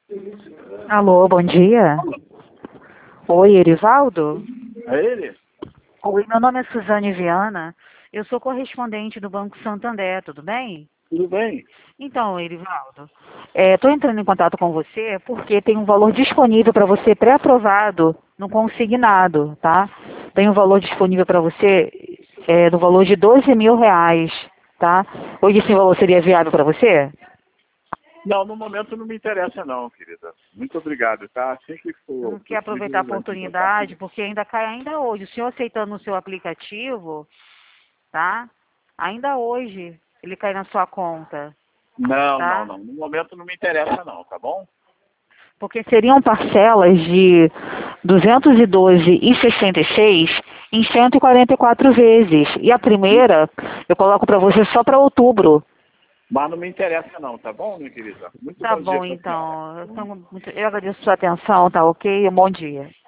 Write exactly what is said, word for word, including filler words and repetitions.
Alô, bom dia. Oi, Erivaldo? É ele? Oi, meu nome é Suzane Viana. Eu sou correspondente do Banco Santander, tudo bem? Tudo bem? Então, Erivaldo, estou entrando em contato com você porque tem um valor disponível para você pré-aprovado no consignado, tá? Tem um valor disponível para você é, no valor de doze mil reais, tá? Hoje esse valor seria viável para você? Não, no momento não me interessa não, querida. Muito obrigado, tá? Assim que for Não quer aproveitar a possível, entre em contato oportunidade, comigo. porque ainda cai ainda hoje. O senhor aceitando o seu aplicativo, tá? Ainda hoje ele cai na sua conta, Não, não, tá? não. No momento não me interessa não, tá bom? Porque seriam parcelas de duzentos e doze e sessenta e seis em cento e quarenta e quatro vezes. E a primeira eu coloco para você só para outubro. Mas não me interessa não, tá bom, minha querida? Muito Tá bom dia bom, pra senhora. então. Eu, sou muito- eu agradeço a sua atenção, tá ok? Um bom dia.